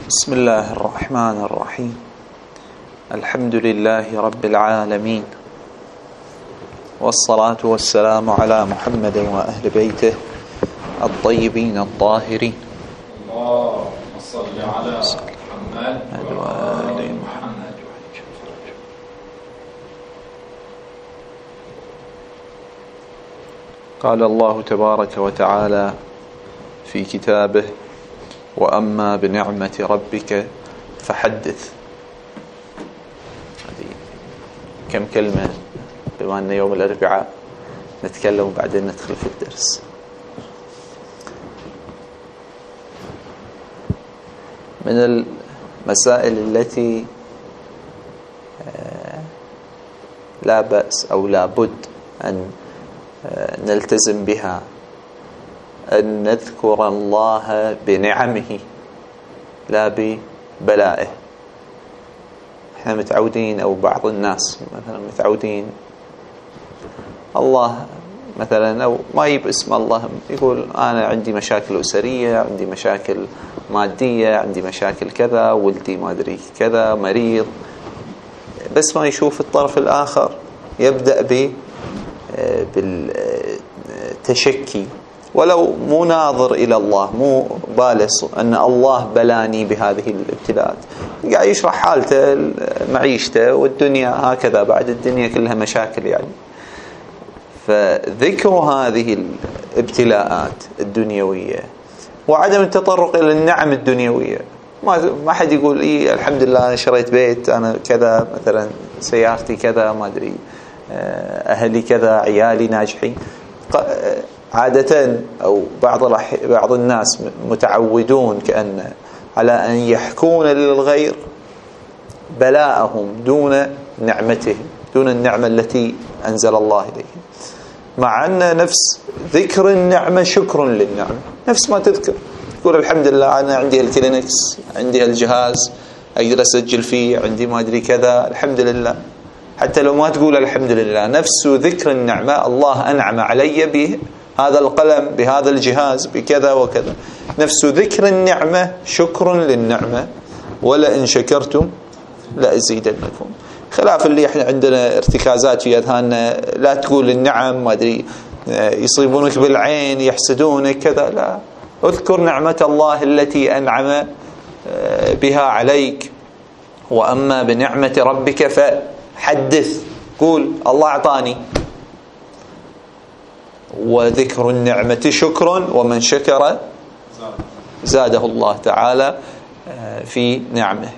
بسم الله الرحمن الرحيم. الحمد لله رب العالمين، والصلاة والسلام على محمد وأهل بيته الطيبين الطاهرين. اللهم صل على محمد وآل محمد. قال الله تبارك وتعالى في كتابه: وأما بنعمة ربك فحدث. هذه كم كلمة، بما أن يوم الأربعاء نتكلم وبعدين ندخل في الدرس. من المسائل التي لا بأس أو لا بد أن نلتزم بها أن نذكر الله بنعمه لا ببلائه. احنا متعودين، أو بعض الناس مثلا متعودين الله مثلا، أو ما يجيب اسم الله، يقول أنا عندي مشاكل أسرية، عندي مشاكل مادية، عندي مشاكل كذا، ولدي ما أدري كذا، مريض، بس ما يشوف الطرف الآخر يبدأ بالتشكي، ولو مو ناظر إلى الله، مو بالس أن الله بلاني بهذه الابتلاءات، قاعد يشرح حالته معيشته والدنيا هكذا، بعد الدنيا كلها مشاكل يعني. فذكر هذه الابتلاءات الدنيوية وعدم التطرق إلى النعم الدنيوية، ما حد يقول إيه الحمد لله أنا شريت بيت، أنا كذا مثلا، سيارتي كذا، ما أدري أهلي كذا، عيالي ناجحين. عادة أو بعض الناس متعودون كأن على أن يحكون للغير بلاءهم دون نعمتهم، دون النعمة التي أنزل الله إليهم، مع أن نفس ذكر النعمة شكر للنعمة. نفس ما تذكر تقول الحمد لله أنا عندي الكلينكس، عندي الجهاز أقدر أسجل فيه، عندي ما أدري كذا، الحمد لله. حتى لو ما تقول الحمد لله، نفس ذكر النعمة، الله أنعم علي بهذا القلم، بهذا الجهاز، بكذا وكذا، نفس ذكر النعمة شكر للنعمة، ولئن شكرتم لأزيدنكم. خلاف اللي احنا عندنا ارتكازات في أذهاننا، لا تقول النعم، ما أدري يصيبونك بالعين، يحسدونك كذا، لا، اذكر نعمة الله التي أنعم بها عليك. وأما بنعمة ربك فحدث، قول الله أعطاني. وذكر النعمة شكر، ومن شكر زاده الله تعالى في نعمه.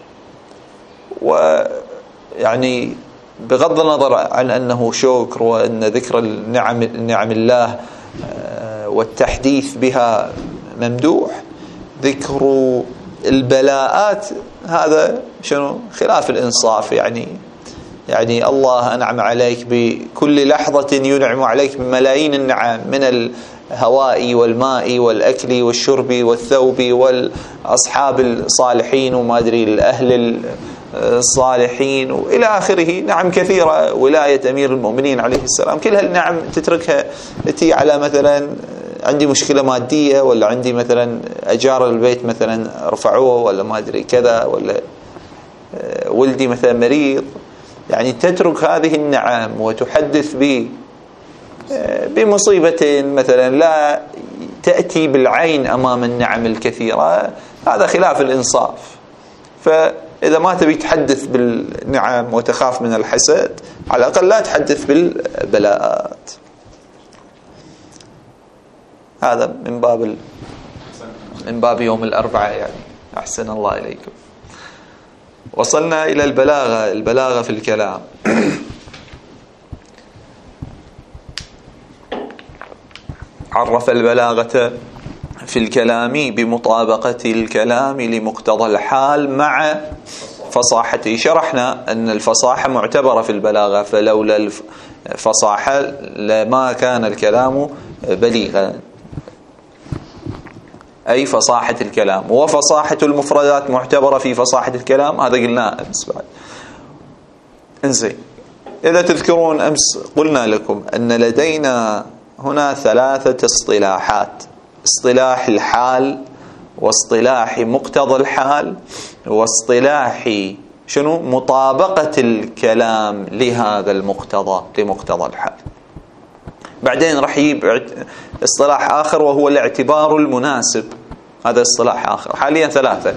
ويعني بغض النظر عن أنه شكر، وأن ذكر نعم الله والتحديث بها ممدوح، ذكر البلاءات هذا شنو؟ خلاف الإنصاف. يعني الله أنعم عليك بكل لحظة، ينعم عليك بملايين النعم، من الهواء والماء والأكل والشرب والثوب والأصحاب الصالحين وما أدري الأهل الصالحين وإلى آخره، نعم كثيرة، ولاية أمير المؤمنين عليه السلام، كل هالنعم تتركها تي على مثلا عندي مشكلة مادية، ولا عندي مثلا أجار البيت مثلا رفعوه، ولا ما أدري كذا، ولا ولدي مثلا مريض. يعني تترك هذه النعم وتحدث بمصيبة مثلا لا تأتي بالعين أمام النعم الكثيرة، هذا خلاف الإنصاف. فإذا ما تبي تحدث بالنعم وتخاف من الحسد، على الأقل لا تحدث بالبلاءات. هذا من باب يوم الأربعاء يعني. أحسن الله إليكم. وصلنا إلى البلاغة في الكلام. عرف البلاغة في الكلام بمطابقة الكلام لمقتضى الحال مع فصاحته. شرحنا أن الفصاحة معتبرة في البلاغة، فلولا الفصاحة لما كان الكلام بليغا، أي فصاحة الكلام. وفصاحة المفردات معتبرة في فصاحة الكلام، هذا قلناه أمس بعد. انزين، إذا تذكرون أمس قلنا لكم أن لدينا هنا 3 اصطلاحات: اصطلاح الحال، واصطلاح مقتضى الحال، واصطلاح شنو مطابقة الكلام لهذا المقتضى، لمقتضى الحال. بعدين راح يجيب اصطلاح آخر وهو الاعتبار المناسب، هذا اصطلاح آخر. حاليا ثلاثة.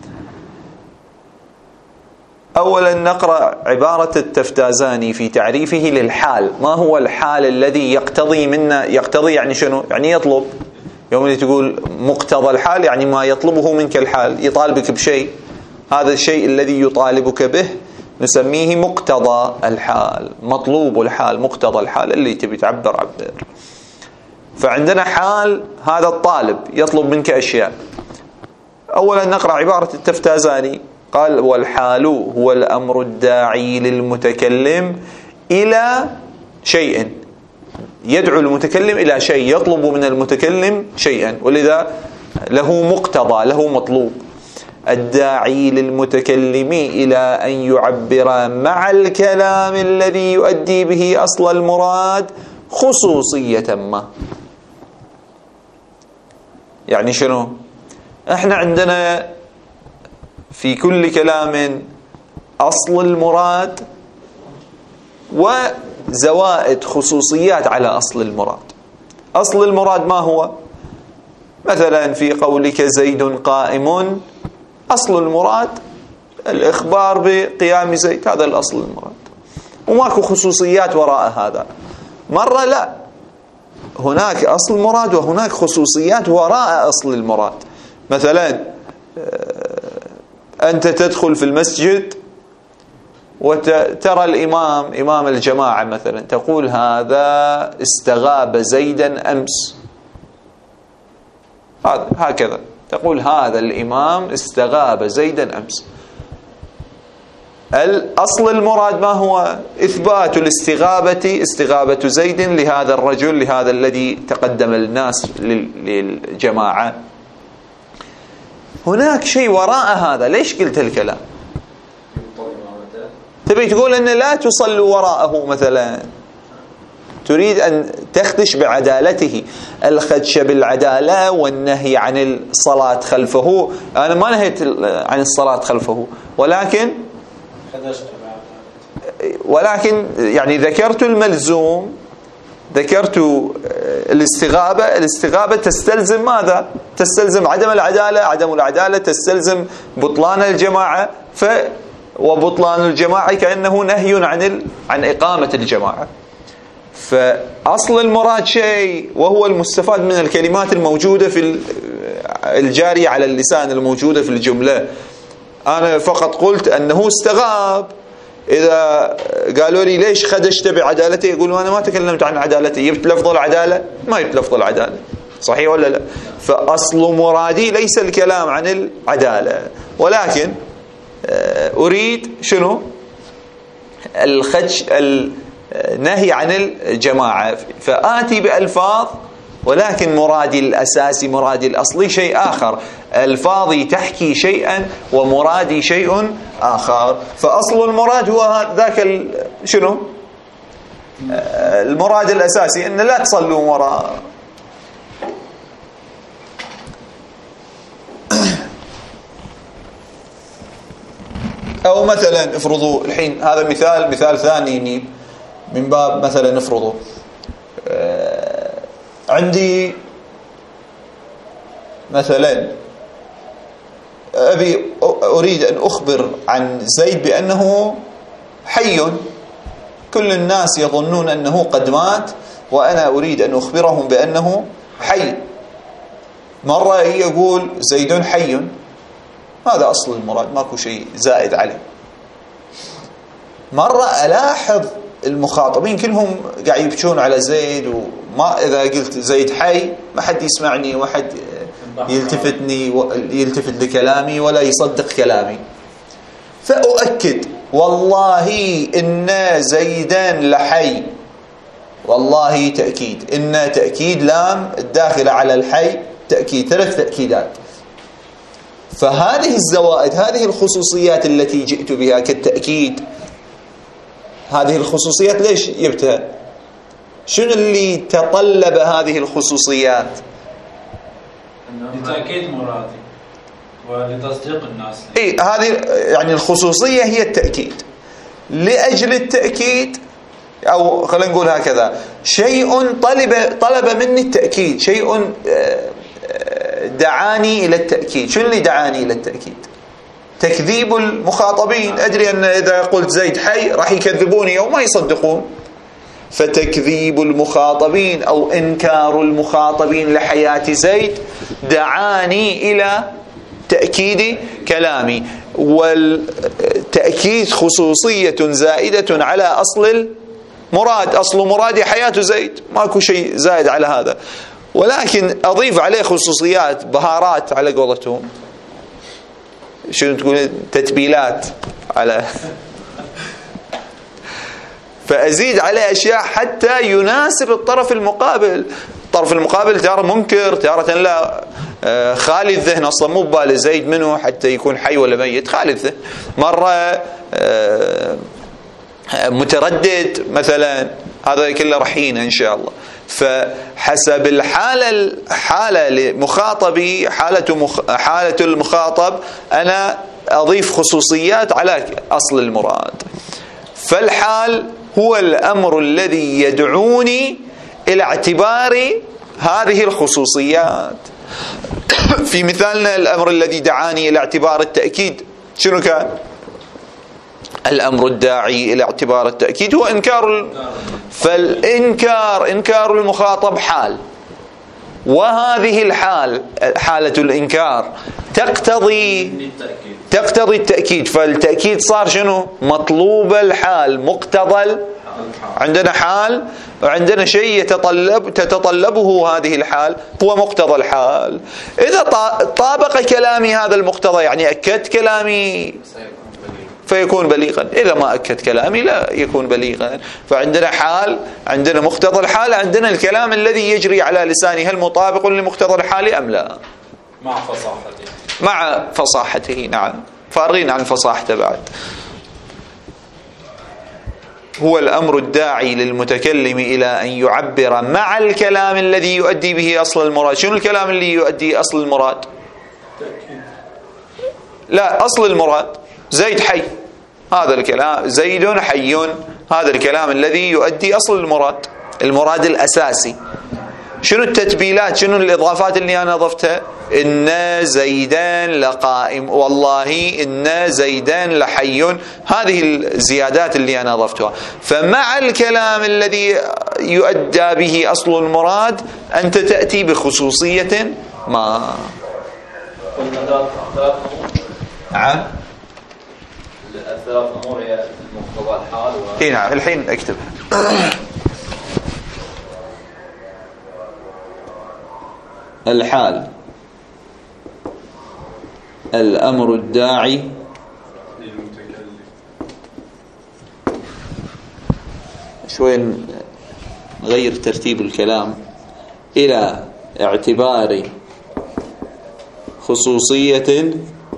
أولا نقرأ عبارة التفتازاني في تعريفه للحال. ما هو الحال الذي يقتضي منا؟ يقتضي يعني شنو؟ يعني يطلب. يوم اللي تقول مقتضى الحال يعني ما يطلبه منك الحال، يطالبك بشيء، هذا الشيء الذي يطالبك به نسميه مقتضى الحال، مطلوب الحال، مقتضى الحال اللي تبي تعبر عبر. فعندنا حال، هذا الطالب يطلب منك أشياء. أولا نقرأ عبارة التفتازاني، قال: والحال هو الأمر الداعي للمتكلم إلى شيء، يدعو المتكلم إلى شيء، يطلب من المتكلم شيئا، ولذا له مقتضى، له مطلوب. الداعي للمتكلم إلى أن يعبر مع الكلام الذي يؤدي به أصل المراد خصوصية ما. يعني شنو؟ احنا عندنا في كل كلام أصل المراد وزوائد خصوصيات على أصل المراد. أصل المراد ما هو؟ مثلا في قولك زيد قائم، أصل المراد الإخبار بقيام زيد، هذا الأصل المراد، وماكو خصوصيات وراء هذا. مرة لا، هناك أصل مراد وهناك خصوصيات وراء أصل المراد. مثلا أنت تدخل في المسجد وترى الإمام، إمام الجماعة مثلا، تقول هذا استغاب زيدا أمس، هكذا تقول هذا الإمام استغاب زيدا أمس. الأصل المراد ما هو؟ إثبات الاستغابة، استغابة زيد لهذا الرجل، لهذا الذي تقدم الناس للجماعة. هناك شيء وراء هذا. ليش قلت الكلام؟ تبي تقول أن لا تصلوا وراءه مثلا، تريد أن تخدش بعدالته. الخدش بالعدالة والنهي عن الصلاة خلفه، أنا ما نهيت عن الصلاة خلفه، ولكن يعني ذكرت الملزوم، ذكرت الاستغابة. الاستغابة تستلزم ماذا؟ تستلزم عدم العدالة، عدم العدالة تستلزم بطلان الجماعة، وبطلان الجماعة كأنه نهي عن إقامة الجماعة. فأصل المراد شيء، وهو المستفاد من الكلمات الموجودة في الجارية على اللسان، الموجودة في الجملة. أنا فقط قلت أنه استغاب. إذا قالوا لي ليش خدشت بعدالته، يقولوا أنا ما تكلمت عن عدالته. جبت لفظ العدالة؟ ما جبت لفظ العدالة، صحيح ولا لا؟ فأصل مرادي ليس الكلام عن العدالة، ولكن أريد شنو؟ الخدش، النهي عن الجماعة. فآتي بألفاظ، ولكن مرادي الأساسي، مرادي الأصلي شيء آخر. ألفاظي تحكي شيئا ومرادي شيء آخر. فأصل المراد هو ذاك شنو؟ المراد الأساسي أن لا تصلوا وراء. أو مثلا افرضوا الحين، هذا مثال ثاني من باب مثلا افرضوا عندي مثلا أريد أن أخبر عن زيد بأنه حي، كل الناس يظنون أنه قد مات، وأنا أريد أن أخبرهم بأنه حي. مرة يقول زيد حي، هذا أصل المراد، ماكو شيء زائد عليه. مرة ألاحظ المخاطبين كلهم قاعد يبكون على زيد، وما إذا قلت زيد حي ما حد يسمعني، وحد يلتفت لكلامي ولا يصدق كلامي. فأؤكد والله إن زيدا لحي، والله تأكيد، إن تأكيد لام الداخلة على الحي تأكيد، 3 تأكيدات. فهذه الزوائد، هذه الخصوصيات التي جئت بها كالتأكيد، هذه الخصوصيات ليش جبتها؟ شنو اللي تطلب هذه الخصوصيات؟ لتأكيد مرادي. ولتصديق الناس. هذه يعني الخصوصية هي التأكيد. لأجل التأكيد، أو خلينا نقول هكذا، شيء طلب مني التأكيد، شيء دعاني إلى التأكيد. شو اللي دعاني إلى التأكيد؟ تكذيب المخاطبين. أدري أن إذا قلت زيد حي راح يكذبوني أو ما يصدقون، فتكذيب المخاطبين أو إنكار المخاطبين لحياة زيد دعاني إلى تأكيد كلامي. والتأكيد خصوصية زائدة على أصل المراد. أصل مرادي حياة زيد، ماكو شيء زائد على هذا، ولكن أضيف عليه خصوصيات، بهارات على قولتهم، شنو تقول، تتبيلات على فأزيد عليه أشياء حتى يناسب الطرف المقابل. الطرف المقابل تارة منكر، تارة لا، خالي الذهن أصلا، مو بباله زيد منه حتى يكون حي ولا ميت، خالي الذهن. مرة متردد مثلا، هذا كله رحينا إن شاء الله. فحسب الحالة لمخاطبي، حالة المخاطب، أنا أضيف خصوصيات على أصل المراد. فالحال هو الأمر الذي يدعوني إلى اعتبار هذه الخصوصيات. في مثالنا الأمر الذي دعاني إلى اعتبار التأكيد شنو كان؟ الأمر الداعي إلى اعتبار التأكيد هو إنكار المخاطب حال، وهذه الحال، حالة الإنكار، تقتضي التأكيد. فالتأكيد صار شنو؟ مطلوب الحال، مقتضى. عندنا حال وعندنا شيء تتطلبه هذه الحال، هو مقتضى الحال. إذا طابق كلامي هذا المقتضى، يعني أكدت كلامي، فيكون بليغا. إذا ما أكد كلامي لا يكون بليغا. فعندنا حال، عندنا مقتضى الحال، عندنا الكلام الذي يجري على لساني، هل مطابق لمقتضى الحال أم لا؟ مع فصاحته. نعم، فارغين عن فصاحته بعد. هو الأمر الداعي للمتكلم إلى أن يعبر مع الكلام الذي يؤدي به أصل المراد. شنو الكلام اللي يؤدي أصل المراد؟ لا، أصل المراد زيد حي، هذا الكلام، زيد حي، هذا الكلام الذي يؤدي أصل المراد الأساسي. شنو التتبيلات، شنو الإضافات اللي أنا أضفتها؟ إن زيدان لقائم، والله إن زيدان لحي، هذه الزيادات اللي أنا أضفتها. فمع الكلام الذي يؤدى به أصل المراد أنت تأتي بخصوصية ما. نعم، الثلاث أمور هي مقتضى الحال نعم، الحين أكتب. الحال الأمر الداعي للمتكلم. شوي نغير ترتيب الكلام إلى اعتبار خصوصية.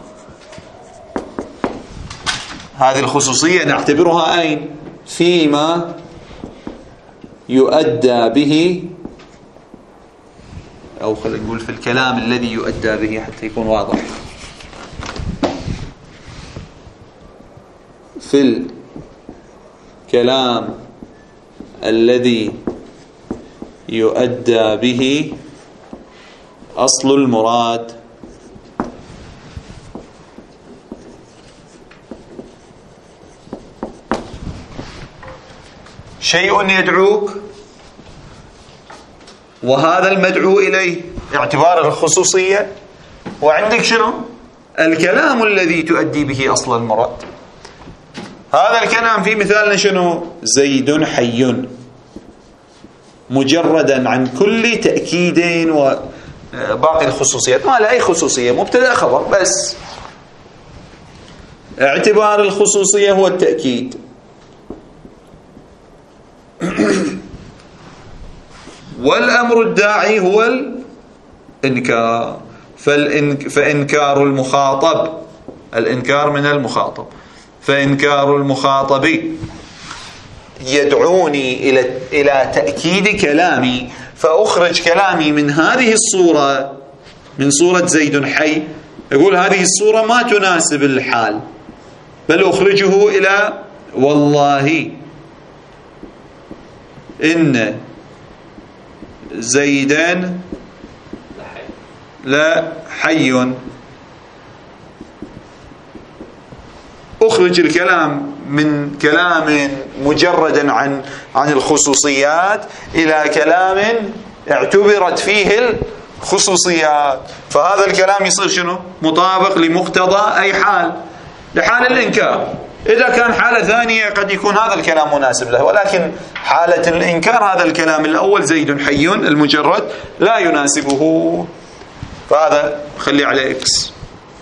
هذه الخصوصية نعتبرها أين؟ فيما يؤدى به، أو خلينا نقول في الكلام الذي يؤدى به حتى يكون واضح. في الكلام الذي يؤدى به أصل المراد. شيء يدعوك، وهذا المدعو إليه اعتبار الخصوصية، وعندك شنو؟ الكلام الذي تؤدي به أصل المراد. هذا الكلام في مثالنا شنو؟ زيد حي، مجردا عن كل تأكيد وباقي الخصوصيات، ما لا أي خصوصية، مبتدأ خبر بس. اعتبار الخصوصية هو التأكيد. والأمر الداعي هو الإنكار. فإنكار المخاطب، الإنكار من المخاطب، فإنكار المخاطب يدعوني إلى تأكيد كلامي، فأخرج كلامي من هذه الصورة، من صورة زيد حي، يقول هذه الصورة ما تناسب الحال، بل أخرجه إلى والله إن زيدا لا حي. أخرج الكلام من كلام مجردا عن الخصوصيات إلى كلام اعتبرت فيه الخصوصيات، فهذا الكلام يصير شنو؟ مطابق لمقتضى أي حال، لحال الإنكار. إذا كان حالة ثانية قد يكون هذا الكلام مناسب له، ولكن حالة الإنكار هذا الكلام الأول زيد حي المجرد لا يناسبه، فهذا خلي عليه إكس.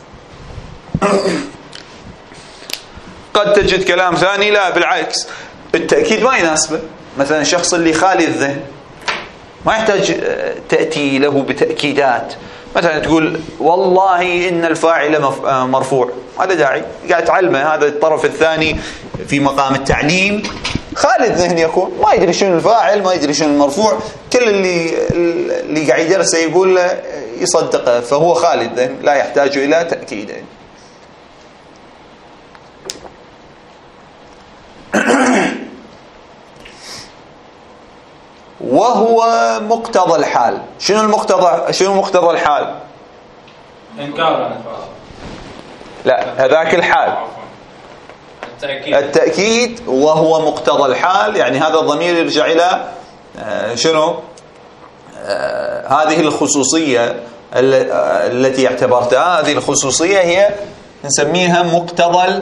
قد تجد كلام ثاني لا بالعكس التأكيد ما يناسبه، مثلا الشخص اللي خالي الذهن ما يحتاج تأتي له بتأكيدات، مثلا تقول والله إن الفاعل مرفوع، هذا داعي قاعد تعلمه، هذا الطرف الثاني في مقام التعليم خالي الذهن يكون ما يدري شنو الفاعل، ما يدري شنو المرفوع، كل اللي قاعد يدرسه يقول له يصدقه، فهو خالي الذهن لا يحتاج إلى تأكيد. وهو مقتضى الحال. شنو مقتضى الحال؟ إنكار. لا هذاك الحال التأكيد، وهو مقتضى الحال، يعني هذا الضمير يرجع إلى شنو؟ هذه الخصوصية التي اعتبرتها، هذه الخصوصية هي نسميها مقتضى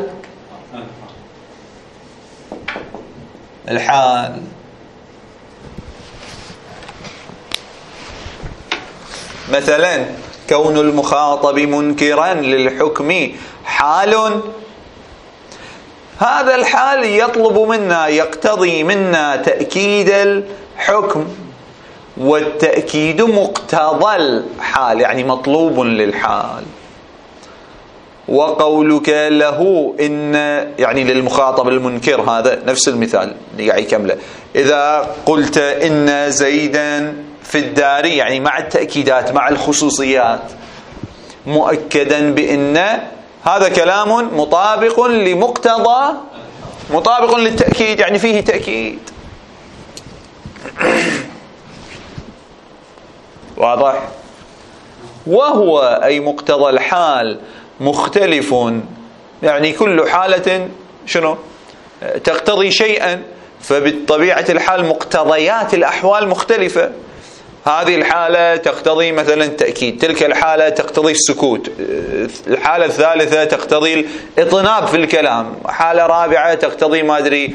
الحال. مثلا كون المخاطب منكرا للحكم حال، هذا الحال يطلب منا يقتضي منا تأكيد الحكم، والتأكيد مقتضى الحال يعني مطلوب للحال. وقولك له إن يعني للمخاطب المنكر، هذا نفس المثال اللي قاعد يكمله، إذا قلت إن زيدا في الدار يعني مع التأكيدات مع الخصوصيات مؤكدا بإن، هذا كلام مطابق لمقتضى، مطابق للتأكيد يعني فيه تأكيد. واضح؟ وهو أي مقتضى الحال مختلف، يعني كل حالة شنو تقتضي شيئا، فبالطبيعة الحال مقتضيات الأحوال مختلفة. هذه الحالة تقتضي مثلا التأكيد، تلك الحالة تقتضي السكوت، الحالة الثالثة تقتضي الإطناب في الكلام، حالة رابعة تقتضي ما أدري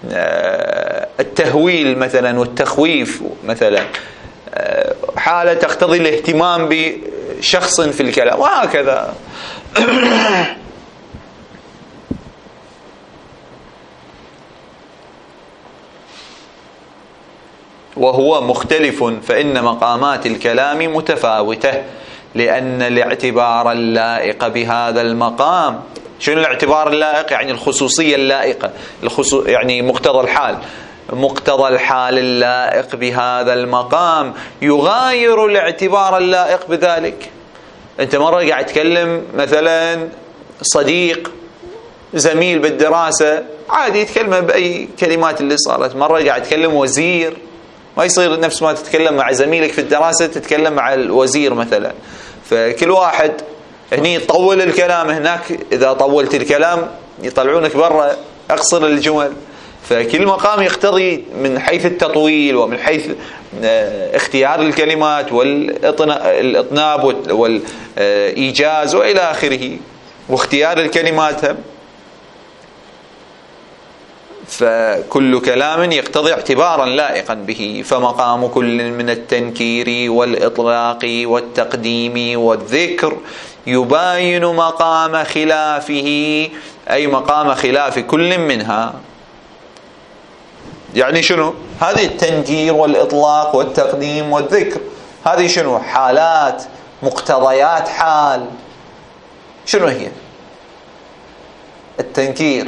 التهويل مثلا والتخويف مثلا، حالة تقتضي الاهتمام بشخص في الكلام، وهكذا. وهو مختلف فإن مقامات الكلام متفاوتة، لأن الاعتبار اللائق بهذا المقام، شنو الاعتبار اللائق؟ يعني الخصوصية اللائقة، يعني مقتضى الحال، مقتضى الحال اللائق بهذا المقام يغاير الاعتبار اللائق بذلك. أنت مرة قاعد تكلم مثلا صديق زميل بالدراسة عادي يتكلم بأي كلمات اللي صارت، مرة قاعد تكلم وزير، ما يصير نفس ما تتكلم مع زميلك في الدراسة تتكلم مع الوزير مثلا، فكل واحد هني يطول الكلام، هناك إذا طولت الكلام يطلعونك برا، أقصر الجمل. فكل مقام يقتضي من حيث التطويل ومن حيث اختيار الكلمات والإطناب والإيجاز وإلى آخره، واختيار الكلمات، فكل كلام يقتضي اعتبارا لائقا به. فمقام كل من التنكير والإطلاق والتقديم والذكر يباين مقام خلافه، أي مقام خلاف كل منها. يعني شنو؟ هذه التنكير والإطلاق والتقديم والذكر، هذه شنو؟ حالات، مقتضيات حال. شنو هي؟ التنكير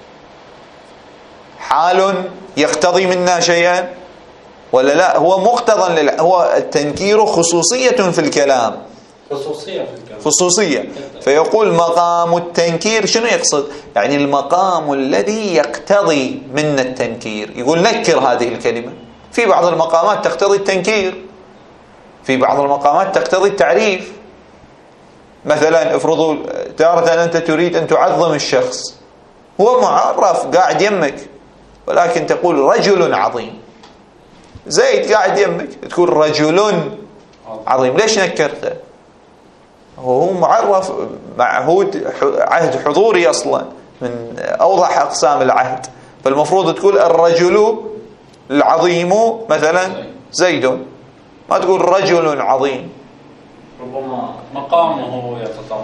حال يقتضي منا شيئا ولا لا؟ هو مقتضى هو التنكير خصوصية في الكلام، خصوصية في الكلام. خصوصية. فيقول مقام التنكير شنو يقصد؟ يعني المقام الذي يقتضي منا التنكير. يقول نكر هذه الكلمة. في بعض المقامات تقتضي التنكير، في بعض المقامات تقتضي التعريف. مثلا افرضوا تارة أنت تريد أن تعظم الشخص، هو معرف قاعد يمك، ولكن تقول رجل عظيم. زيد قاعد يمك تقول رجل عظيم. ليش نكرته؟ هو معرف، معهود، عهد حضوري أصلا من أوضح أقسام العهد. فالمفروض تقول الرجل العظيم مثلا زيد، ما تقول رجل عظيم. ربما مقامه يتطلب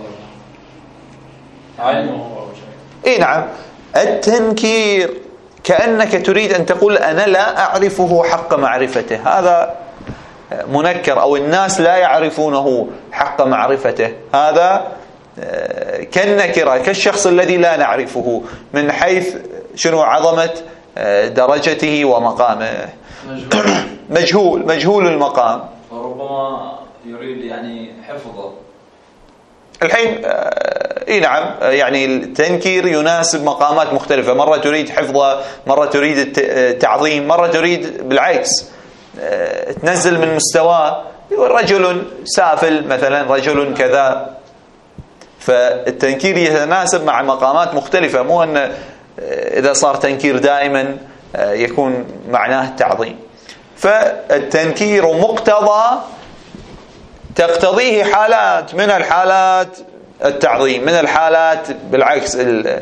عينه أو شيء. اي نعم. التنكير كأنك تريد أن تقول أنا لا أعرفه حق معرفته، هذا منكر، أو الناس لا يعرفونه حق معرفته، هذا كالنكرة، كالشخص الذي لا نعرفه من حيث شنو عظمة درجته ومقامه. مجهول المقام. فربما يريد يعني حفظه. الحين اي نعم، يعني التنكير يناسب مقامات مختلفة، مرة تريد حفظه، مرة تريد التعظيم، مرة تريد بالعكس تنزل من مستواه. رجل سافل مثلا، رجل كذا. فالتنكير يتناسب مع مقامات مختلفة، مو أن إذا صار تنكير دائما يكون معناه التعظيم. فالتنكير مقتضى تقتضيه حالات، من الحالات التعظيم، من الحالات بالعكس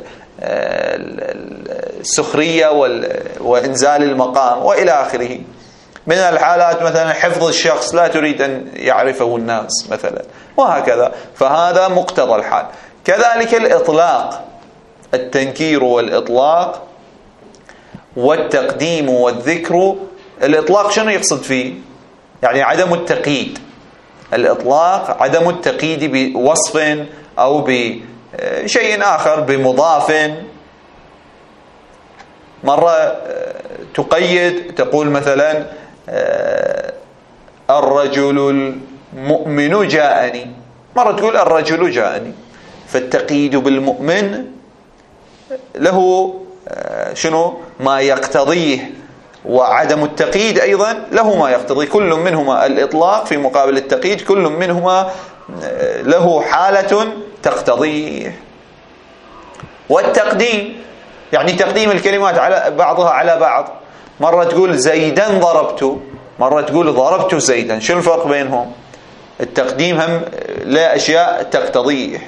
السخرية وإنزال المقام وإلى آخره. من الحالات مثلا حفظ الشخص، لا تريد أن يعرفه الناس مثلا، وهكذا. فهذا مقتضى الحال. كذلك الإطلاق، التنكير والإطلاق والتقديم والذكر. الإطلاق شنو يقصد فيه؟ يعني عدم التقييد. الإطلاق عدم التقييد بوصف أو بشيء آخر، بمضاف. مرة تقيد تقول مثلا الرجل المؤمن جاءني، مرة تقول الرجل جاءني. فالتقييد بالمؤمن له شنو ما يقتضيه، وعدم التقييد أيضا له ما يقتضي. كل منهما، الإطلاق في مقابل التقييد، كل منهما له حالة تقتضيه. والتقديم يعني تقديم الكلمات على بعضها على بعض. مرة تقول زيدا ضربت، مرة تقول ضربت زيدا. شو الفرق بينهم؟ التقديم هم لا أشياء تقتضيه.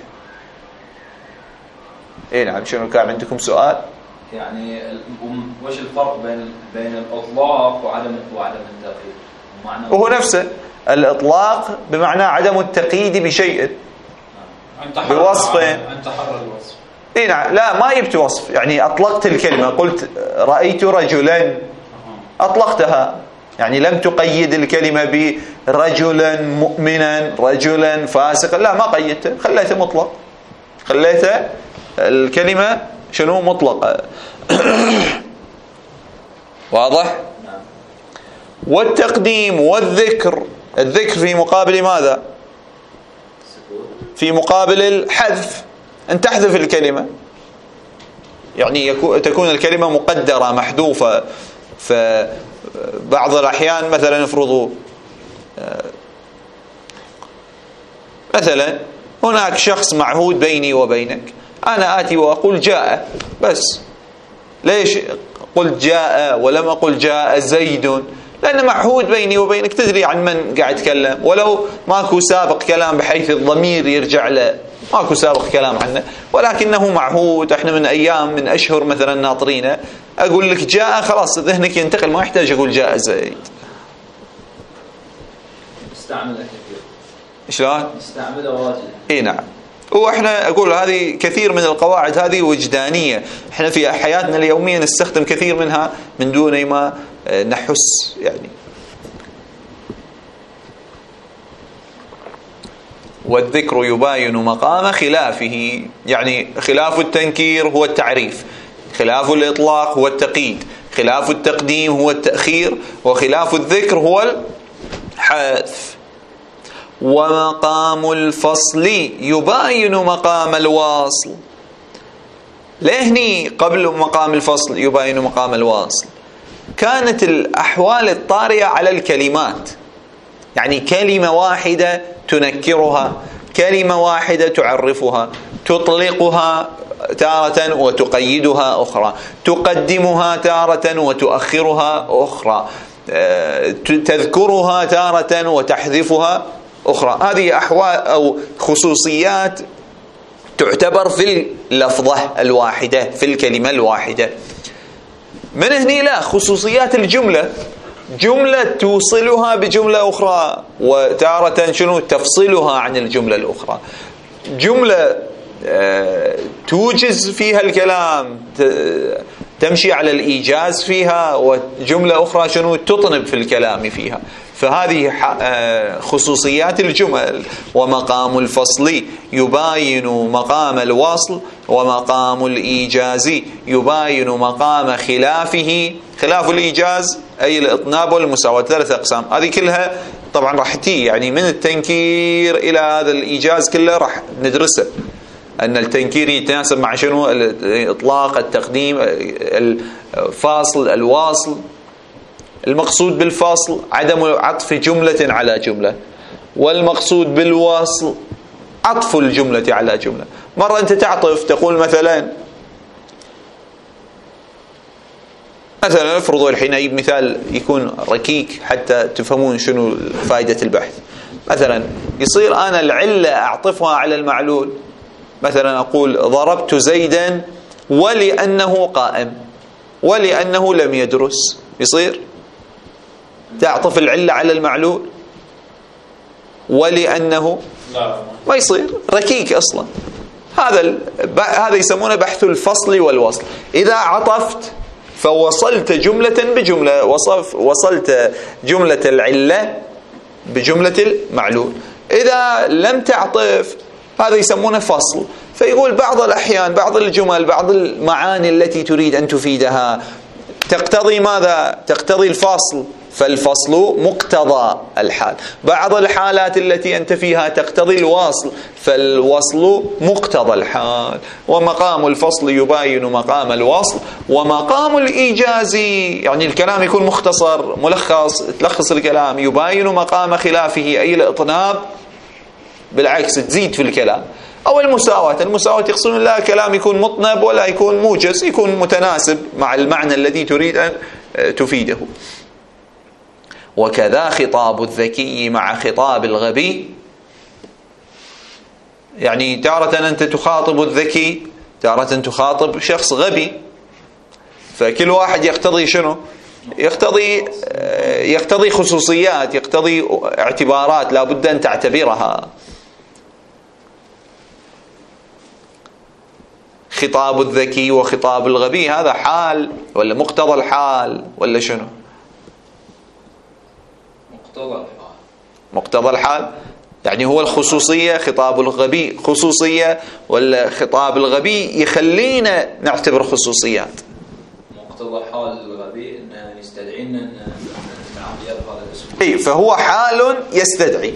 ايه نعم. شنو كان عندكم سؤال؟ يعني وش الفرق بين الإطلاق وعدم التقييد؟ وهو نفسه. الإطلاق بمعنى عدم التقييد بشيء، بوصف. أنت حر الوصف. اي نعم. لا، ما جبت وصف، يعني أطلقت الكلمة، قلت رأيت رجلا، أطلقتها، يعني لم تقيد الكلمة برجلا مؤمنا، رجلا فاسقا، لا، ما قيدته، خليته مطلق، خليته الكلمة شنو مطلقة. واضح؟ والتقديم والذكر. الذكر في مقابل ماذا؟ في مقابل الحذف. أن تحذف الكلمة، يعني تكون الكلمة مقدرة محذوفة. فبعض الأحيان مثلا افرضوا مثلا هناك شخص معهود بيني وبينك، أنا آتي وأقول جاء بس. ليش قلت جاء ولم أقل جاء زيد؟ لأن معهود بيني وبينك، تدري عن من قاعد أتكلم، ولو ماكو سابق كلام بحيث الضمير يرجع له، ماكو سابق كلام عنه، ولكنه معهود. احنا من أيام، من أشهر مثلا ناطرينه، أقول لك جاء، خلاص ذهنك ينتقل، ما يحتاج أقول جاء زيد. استعملها كثير. شلون؟ استعملها واجد. اي نعم. واحنا اقول هذه كثير من القواعد هذه وجدانيه، احنا في حياتنا اليوميه نستخدم كثير منها من دون ما نحس يعني. والذكر يباين مقام خلافه، يعني خلاف التنكير هو التعريف، خلاف الإطلاق هو التقييد، خلاف التقديم هو التأخير، وخلاف الذكر هو الحذف. ومقام الفصل يباين مقام الواصل. لهني قبل مقام الفصل يباين مقام الواصل كانت الأحوال الطارئة على الكلمات، يعني كلمة واحدة تنكرها، كلمة واحدة تعرفها، تطلقها تارة وتقيدها أخرى، تقدمها تارة وتؤخرها أخرى، تذكرها تارة وتحذفها أخرى. هذه أحوال أو خصوصيات تعتبر في اللفظة الواحدة، في الكلمة الواحدة. من هنا لا، خصوصيات الجملة، جملة توصلها بجملة أخرى، وتارة شنو تفصلها عن الجملة الأخرى. جملة توجز فيها الكلام، تمشي على الإيجاز فيها، وجملة أخرى شنو تطنب في الكلام فيها. فهذه خصوصيات الجمل. ومقام الفصل يباين مقام الوصل، ومقام الإيجاز يباين مقام خلافه. خلاف الإيجاز أي الإطناب والمساواة، 3 أقسام. هذه كلها طبعا راح تي يعني من التنكير إلى هذا الإيجاز كله راح ندرسه، أن التنكير يتناسب مع شنو؟ الإطلاق، التقديم، الفاصل، الواصل. المقصود بالفاصل عدم عطف جملة على جملة، والمقصود بالواصل عطف الجملة على جملة. مرة أنت تعطف، تقول مثلا افرضوا الحين أي مثال يكون ركيك حتى تفهمون شنو فائدة البحث. مثلا يصير أنا العلة أعطفها على المعلول، مثلا أقول ضربت زيدا ولأنه قائم، ولأنه لم يدرس. يصير تعطف العلة على المعلول ولأنه لا ما يصير، ركيك أصلا. هذا يسمونه بحث الفصل والوصل. إذا عطفت فوصلت جملة بجملة، وصلت جملة العلة بجملة المعلول. إذا لم تعطف هذا يسمونه فصل. فيقول بعض الأحيان بعض الجمل، بعض المعاني التي تريد أن تفيدها تقتضي ماذا؟ تقتضي الفصل، فالفصل مقتضى الحال. بعض الحالات التي أنت فيها تقتضي الوصل، فالوصل مقتضى الحال. ومقام الفصل يباين مقام الوصل. ومقام الإيجاز يعني الكلام يكون مختصر ملخص، تلخص الكلام، يباين مقام خلافه أي الإطناب، بالعكس تزيد في الكلام. أو المساواة يقصدون لا كلام يكون مطنب ولا يكون موجز، يكون متناسب مع المعنى الذي تريد أن تفيده. وكذا خطاب الذكي مع خطاب الغبي. يعني تارة أنت تخاطب الذكي، تارة تخاطب شخص غبي، فكل واحد يقتضي شنو؟ يقتضي خصوصيات، يقتضي اعتبارات لا بد أن تعتبرها. خطاب الذكي وخطاب الغبي هذا حال ولا مقتضى الحال ولا شنو؟ مقتضى الحال. يعني هو الخصوصية، خطاب الغبي خصوصية، ولا خطاب الغبي يخلينا نعتبر خصوصيات؟ مقتضى حال الغبي انه يستدعينا ان نعمل هذا الاسم. اي فهو حال يستدعي،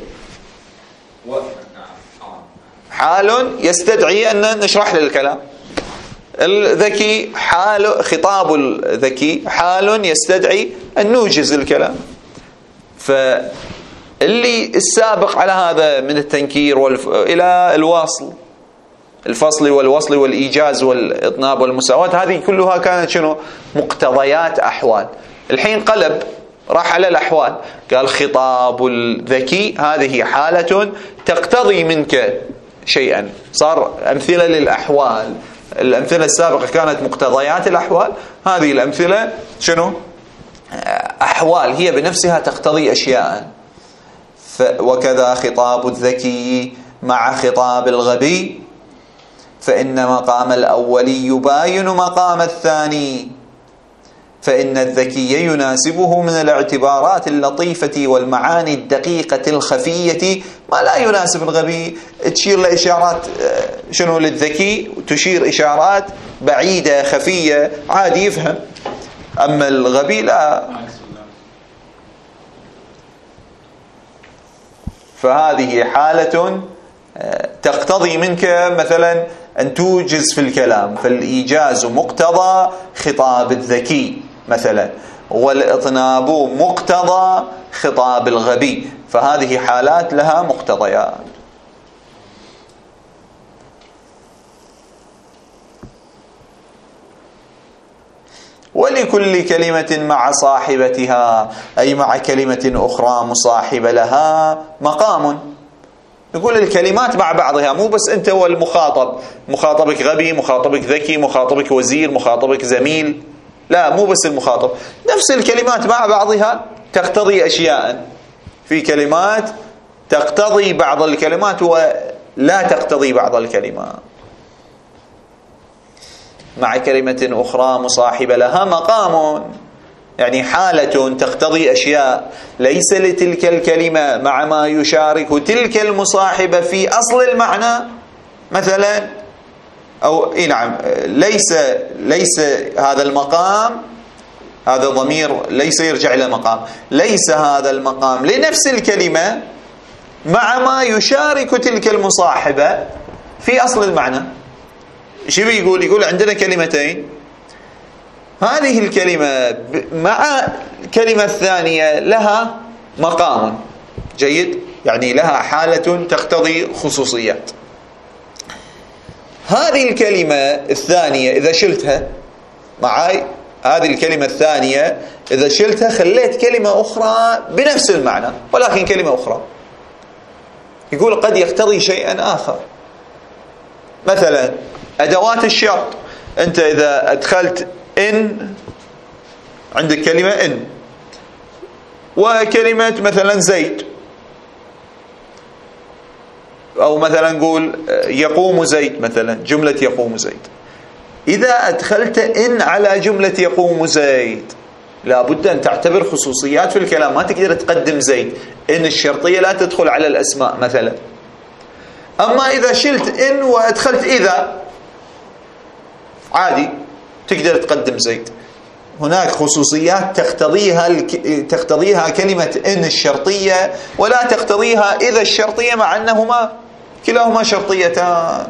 حال يستدعي ان نشرح له الكلام. الذكي حال، خطاب الذكي حال يستدعي ان نوجز الكلام. فاللي السابق على هذا من التنكير إلى الواصل، الفصل والوصل والإيجاز والإطناب والمساواة، هذه كلها كانت شنو؟ مقتضيات أحوال. الحين قلب راح على الأحوال، قال خطاب الذكي هذه حالة تقتضي منك شيئا. صار أمثلة للأحوال. الأمثلة السابقة كانت مقتضيات الأحوال، هذه الأمثلة شنو؟ أحوال هي بنفسها تقتضي أشياء. وكذا خطاب الذكي مع خطاب الغبي، فإن مقام الأول يباين مقام الثاني، فإن الذكي يناسبه من الاعتبارات اللطيفة والمعاني الدقيقة الخفية ما لا يناسب الغبي. تشير لإشارات شنو للذكي، تشير إشارات بعيدة خفية عادي يفهم، أما الغبي لا. فهذه حالة تقتضي منك مثلا أن توجز في الكلام، فالإيجاز مقتضى خطاب الذكي مثلا، والإطناب مقتضى خطاب الغبي، فهذه حالات لها مقتضيات. ولكل كلمة مع صاحبتها، أي مع كلمة أخرى مصاحبة لها، مقام. نقول الكلمات مع بعضها، مو بس أنت والمخاطب، مخاطبك غبي، مخاطبك ذكي، مخاطبك وزير، مخاطبك زميل، لا مو بس المخاطب، نفس الكلمات مع بعضها تقتضي أشياء. في كلمات تقتضي بعض الكلمات ولا تقتضي بعض الكلمات. مع كلمة أخرى مصاحبة لها مقام، يعني حالة تقتضي أشياء، ليس لتلك الكلمة مع ما يشارك تلك المصاحبة في أصل المعنى مثلا، أو نعم، ليس هذا المقام، هذا ضمير ليس يرجع إلى مقام، ليس هذا المقام لنفس الكلمة مع ما يشارك تلك المصاحبة في أصل المعنى. شو بيقول؟ يقول عندنا كلمتين، هذه الكلمة مع الكلمة الثانية لها مقام جيد، يعني لها حالة تقتضي خصوصيات. هذه الكلمة الثانية إذا شلتها معاي، هذه الكلمة الثانية إذا شلتها خليت كلمة أخرى بنفس المعنى ولكن كلمة أخرى، يقول قد يقتضي شيئا آخر. مثلا أدوات الشرط، أنت إذا أدخلت إن، عندك كلمة إن وكلمة مثلا زيد، أو مثلا نقول يقوم زيد، مثلا جملة يقوم زيد، إذا أدخلت إن على جملة يقوم زيد لابد أن تعتبر خصوصيات في الكلام، ما تقدر تقدم زيد، إن الشرطية لا تدخل على الأسماء مثلا. أما إذا شلت إن وأدخلت إذا عادي تقدر تقدم زيد. هناك خصوصيات تقتضيها كلمة إن الشرطية ولا تقتضيها إذا الشرطية، مع أنهما كلاهما شرطيتان.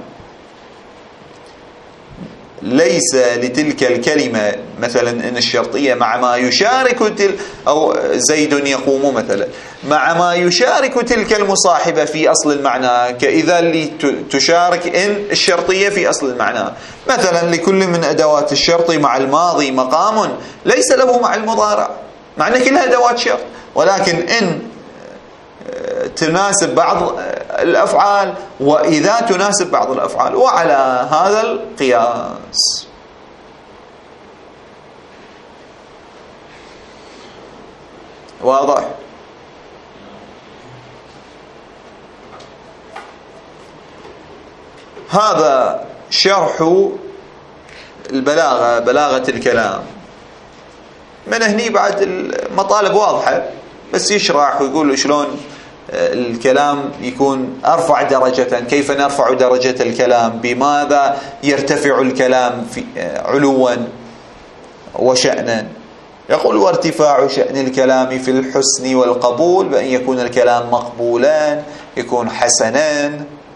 ليس لتلك الكلمة مثلا إن الشرطية مع ما يشارك أو زيد يقوم مثلا مع ما يشارك تلك المصاحبة في أصل المعنى، كإذا اللي تشارك إن الشرطية في أصل المعنى. مثلا لكل من أدوات الشرط مع الماضي مقام ليس له مع المضارع، مع أن كلها أدوات شرط، ولكن إن تناسب بعض الأفعال وإذا تناسب بعض الأفعال، وعلى هذا القياس. واضح؟ هذا شرح البلاغة، بلاغة الكلام. من هني بعد المطالب واضحة، بس يشرح ويقول شلون الكلام يكون أرفع درجة، كيف نرفع درجة الكلام، بماذا يرتفع الكلام في علوا وشأنا. يقول وارتفاع شأن الكلام في الحسن والقبول، بأن يكون الكلام مقبولا، يكون حسنا.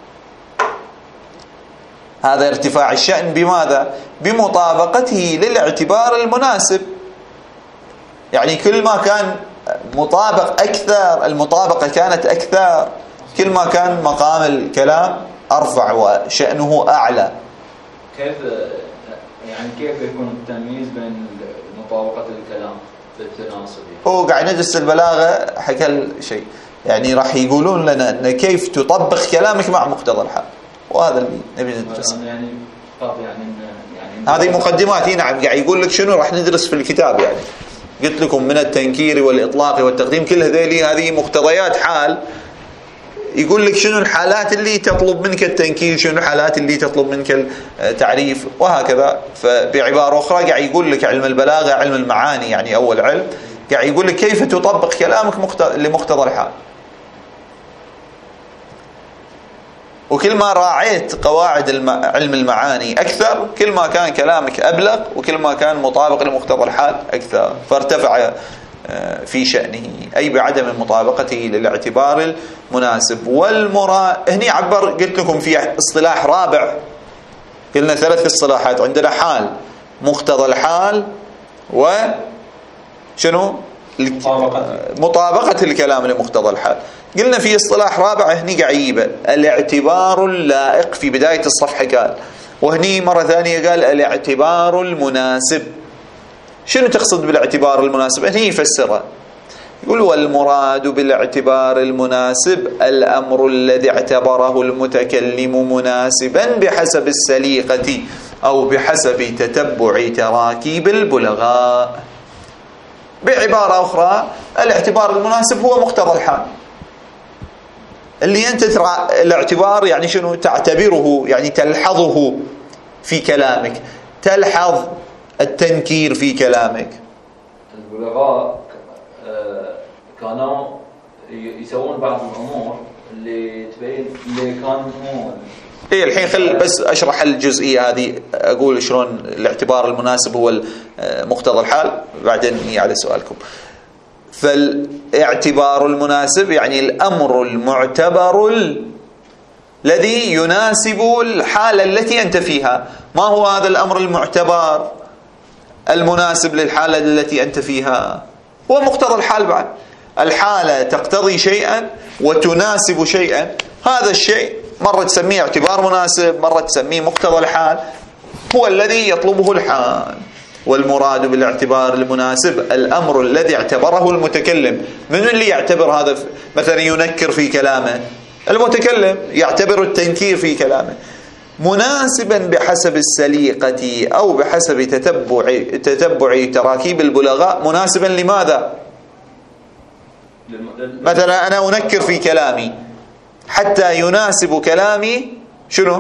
هذا ارتفاع الشأن بماذا؟ بمطابقته للاعتبار المناسب، يعني كل ما كان مطابق أكثر، المطابقة كانت أكثر، كل ما كان مقام الكلام أرفع وشأنه أعلى. كيف يكون التمييز بين مطابقة الكلام بالتناسب؟ هو قاعد ندرس البلاغة، حكى شيء يعني راح يقولون لنا أن كيف تطبق كلامك مع مقتضى الحال، وهذا اللي نبي ندرسه. يعني هذه مقدمات. نعم قاعد يقول لك شنو راح ندرس في الكتاب، يعني قلت لكم من التنكير والإطلاق والتقديم، كل هذه مقتضيات حال. يقول لك شنو الحالات اللي تطلب منك التنكير، شنو الحالات اللي تطلب منك التعريف، وهكذا. فبعبارة أخرى قاعد يقول لك علم البلاغة علم المعاني، يعني أول علم، قاعد يقول لك كيف تطبق كلامك لمقتضى الحال. وكل ما راعيت قواعد علم المعاني أكثر، كل ما كان كلامك أبلغ، وكل ما كان مطابق لمقتضى الحال أكثر، فارتفع في شأنه، أي بعدم مطابقته للاعتبار المناسب. والمراد هني عبر، قلت لكم في اصطلاح رابع، قلنا 3 اصطلاحات عندنا: حال، مقتضى الحال، وشنو؟ مطابقة الكلام لمقتضى الحال. قلنا في اصطلاح رابع هني قعيبة: الاعتبار اللائق. في بداية الصفحة قال، وهني مرة ثانية قال الاعتبار المناسب. شنو تقصد بالاعتبار المناسب؟ هني يفسرها، يقول: والمراد بالاعتبار المناسب الأمر الذي اعتبره المتكلم مناسبا بحسب السليقة أو بحسب تتبع تراكيب البلغاء. بعبارة أخرى، الاعتبار المناسب هو مقتضى الحال، اللي أنت ترى الاعتبار يعني شنو؟ تعتبره، يعني تلحظه في كلامك، تلحظ التنكير في كلامك. البلغاء كانوا يسوون بعض الأمور اللي تبين اللي كان مو الحين خل بس أشرح الجزئية هذه، أقول شلون الاعتبار المناسب هو مقتضى الحال، بعدين هي على سؤالكم. فالاعتبار المناسب يعني الأمر المعتبر الذي يناسب الحالة التي أنت فيها. ما هو هذا الأمر المعتبر المناسب للحالة التي أنت فيها؟ هو مقتضى الحال. بعد الحالة تقتضي شيئا وتناسب شيئا، هذا الشيء مرة تسميه اعتبار مناسب، مرة تسميه مقتضى الحال، هو الذي يطلبه الحال. والمراد بالاعتبار المناسب الأمر الذي اعتبره المتكلم. من اللي يعتبر هذا؟ مثلا ينكر في كلامه، المتكلم يعتبر التنكير في كلامه مناسبا بحسب السليقة أو بحسب تتبع تراكيب البلغاء. مناسبا لماذا؟ مثلا أنا أنكر في كلامي حتى يناسب كلامي شنو؟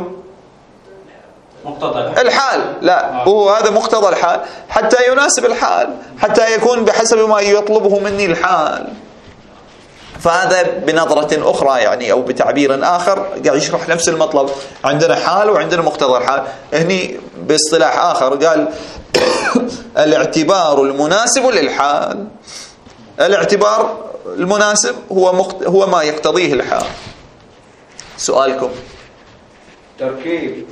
مقتضى الحال. لا، هو هذا مقتضى الحال حتى يناسب الحال، حتى يكون بحسب ما يطلبه مني الحال. فهذا بنظرة أخرى يعني، أو بتعبير آخر قاعد يشرح نفس المطلب. عندنا حال وعندنا مقتضى الحال. هني باصطلاح آخر قال الاعتبار المناسب للحال. الاعتبار المناسب هو ما يقتضيه الحال. سؤالكم؟ تركيب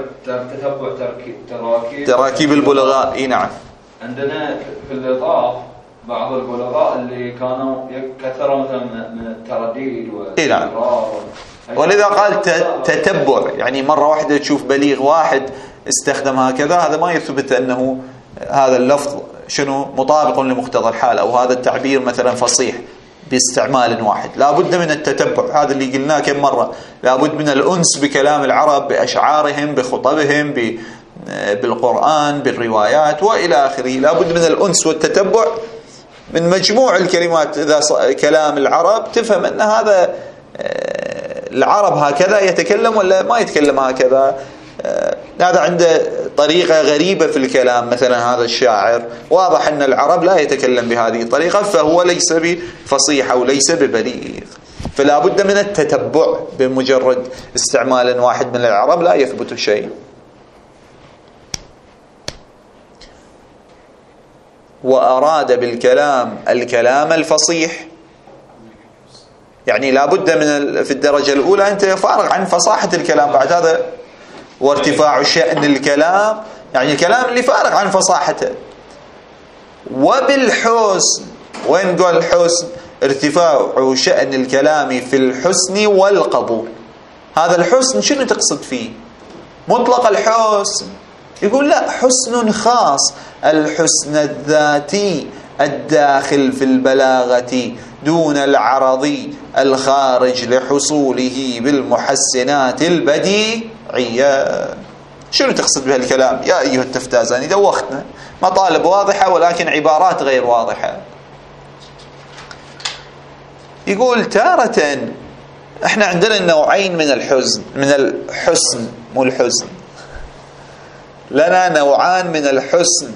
تراكيب البلغاء. اي نعم. عندنا في الإضاف بعض البلغاء اللي كانوا كثروا مثلا من الترديد والإصرار، ولذا قال تتبع، يعني مرة واحدة تشوف بليغ واحد استخدم هكذا، هذا ما يثبت أنه هذا اللفظ شنو مطابق لمقتضى الحال، أو هذا التعبير مثلا فصيح باستعمال واحد. لابد من التتبع، هذا اللي قلناه كم مرة. لابد من الأنس بكلام العرب، بأشعارهم، بخطبهم، بالقرآن، بالروايات وإلى آخره. لابد من الأنس والتتبع من مجموع الكلمات. إذا كلام العرب تفهم أن هذا العرب هكذا يتكلم ولا ما يتكلم هكذا. هذا عنده طريقة غريبة في الكلام. مثلا هذا الشاعر واضح أن العرب لا يتكلم بهذه الطريقة، فهو ليس بفصيح أو ليس ببليغ. فلا بد من التتبع. بمجرد استعمال واحد من العرب لا يثبت شيء. وأراد بالكلام الكلام الفصيح، يعني لا بد من في الدرجة الأولى أنت فارغ عن فصاحة الكلام. بعد هذا وارتفاع شأن الكلام، يعني الكلام اللي فارغ عن فصاحته. وبالحسن، وين قال الحسن؟ ارتفاع شأن الكلام في الحسن والقبول. هذا الحسن شنو تقصد فيه؟ مطلق الحسن؟ يقول لا، حسن خاص، الحسن الذاتي الداخل في البلاغة دون العرضي الخارج لحصوله بالمحسنات البديعية. شنو تقصد بهالكلام يا أيها التفتازاني؟ دوختنا. مطالب واضحة ولكن عبارات غير واضحة. يقول تارة احنا عندنا نوعين من الحزن، من الحسن، مو الحزن، لنا نوعان من الحسن.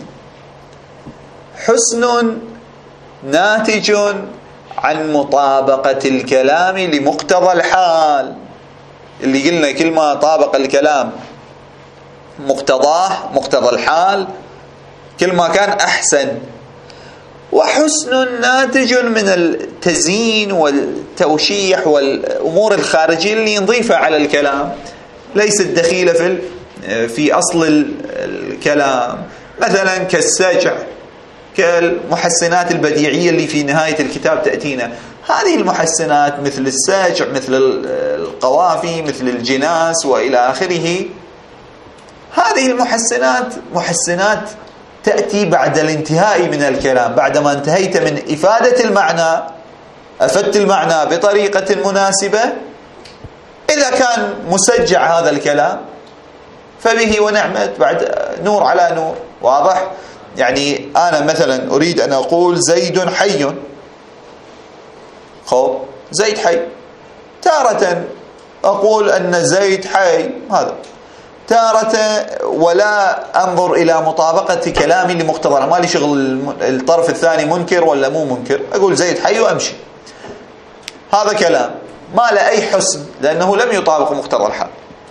حسن ناتج عن مطابقة الكلام لمقتضى الحال، اللي قلنا كل ما طابق الكلام مقتضاه، مقتضى الحال، كل ما كان أحسن. وحسن ناتج من التزيين والتوشيح والأمور الخارجية اللي نضيفها على الكلام ليست دخيلة في أصل الكلام، مثلا كالسجع، كالمحسنات البديعية اللي في نهاية الكتاب تأتينا. هذه المحسنات مثل السجع، مثل القوافي، مثل الجناس وإلى آخره، هذه المحسنات محسنات تأتي بعد الانتهاء من الكلام، بعدما انتهيت من إفادة المعنى، أفدت المعنى بطريقة مناسبة. إذا كان مسجع هذا الكلام فبه ونعمت، بعد نور على نور. واضح؟ يعني أنا مثلا أريد أن أقول زيد حي، خب زيد حي، تارة أقول أن زيد حي هذا، تارة ولا أنظر إلى مطابقة كلامي لمقتضى، ما لي شغل الطرف الثاني منكر ولا مو منكر، أقول زيد حي وأمشي. هذا كلام ما له أي حسن لأنه لم يطابق مقتضى الحال.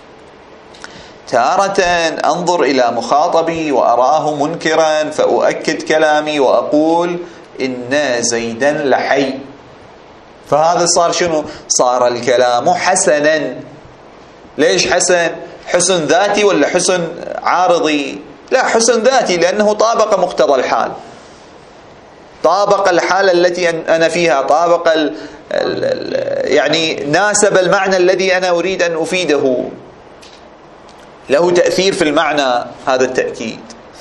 تارة أنظر إلى مخاطبي وأراه منكرا فأؤكد كلامي وأقول إن زيدا لحي، فهذا صار شنو؟ صار الكلام حسنا. ليش حسن؟ حسن ذاتي ولا حسن عارضي؟ لا، حسن ذاتي، لأنه طابق مقتضى الحال، طابق الحالة التي أنا فيها، طابق يعني ناسب المعنى الذي أنا أريد أن أفيده، له تأثير في المعنى. هذا التأكيد.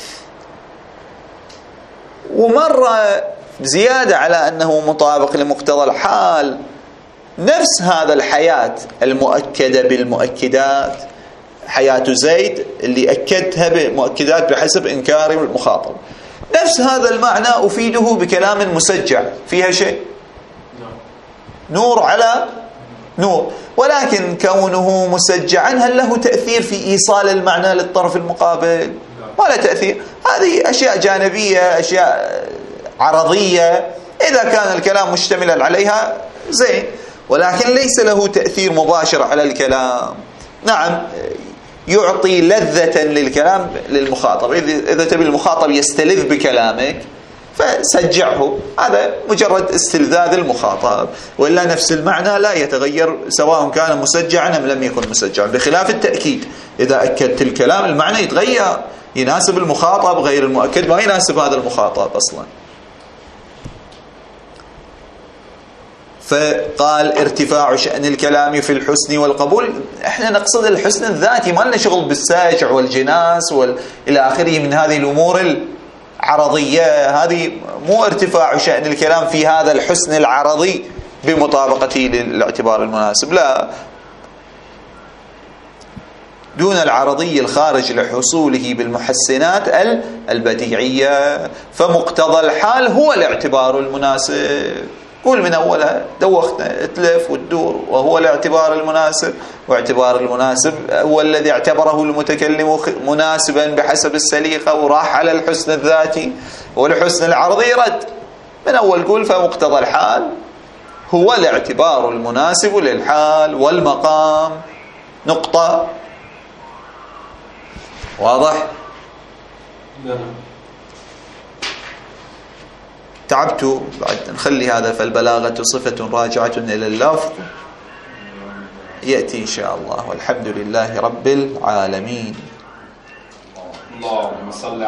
ومرة زيادة على أنه مطابق لمقتضى الحال، نفس هذا الحياة المؤكدة بالمؤكدات، حياة زيد اللي أكدتها بمؤكدات بحسب إنكار المخاطب، نفس هذا المعنى أفيده بكلام مسجع فيها شيء، نور على نور. ولكن كونه مسجعا هل له تأثير في إيصال المعنى للطرف المقابل؟ ما له تأثير. هذه أشياء جانبية، أشياء عرضية، إذا كان الكلام مشتملا عليها زين، ولكن ليس له تأثير مباشر على الكلام. نعم، يعطي لذة للكلام للمخاطب، إذا تبي المخاطب يستلذ بكلامك فسجعه، هذا مجرد استلذاذ المخاطب، وإلا نفس المعنى لا يتغير سواء كان مسجعا أم لم يكن مسجعا، بخلاف التأكيد. إذا أكدت الكلام المعنى يتغير، يناسب المخاطب، غير المؤكد ما يناسب هذا المخاطب أصلا. فقال ارتفاع شأن الكلام في الحسن والقبول. احنا نقصد الحسن الذاتي، ما لنا شغل بالساجع والجناس إلى آخره من هذه الأمور العرضية. هذه مو ارتفاع شأن الكلام في هذا الحسن العرضي بمطابقته للاعتبار المناسب، لا، دون العرضي الخارج لحصوله بالمحسنات البديعية. فمقتضى الحال هو الاعتبار المناسب. قول من أولها، دوختنا اتلف وتدور، وهو الاعتبار المناسب، واعتبار المناسب هو الذي اعتبره المتكلم مناسبا بحسب السليقة، وراح على الحسن الذاتي، والحسن العرضي رد. من أول قول فمقتضى الحال هو الاعتبار المناسب للحال والمقام، نقطة. واضح؟ تعبت بعد نخلي هذا. فالبلاغة صفة راجعة إلى اللفظ، يأتي إن شاء الله. والحمد لله رب العالمين. اللهم صل